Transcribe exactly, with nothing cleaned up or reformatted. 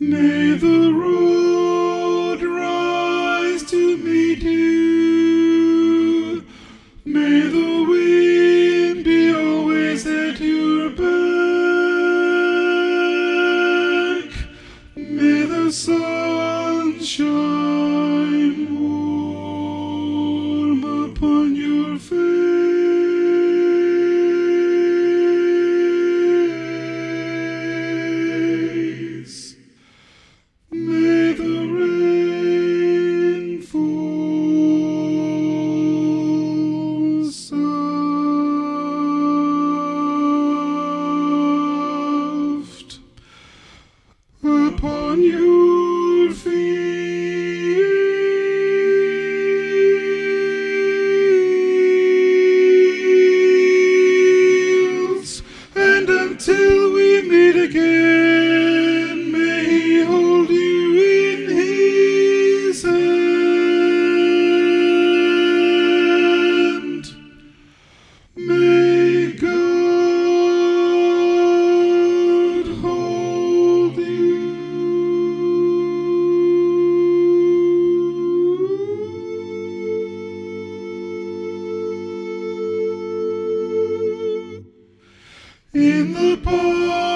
May the road rise to meet you. May the wind be always at your back. May the sun shine warm upon your face. May the rain fall soft upon your fields, and until we meet again, may He hold you in His hand. May God hold you. In the palm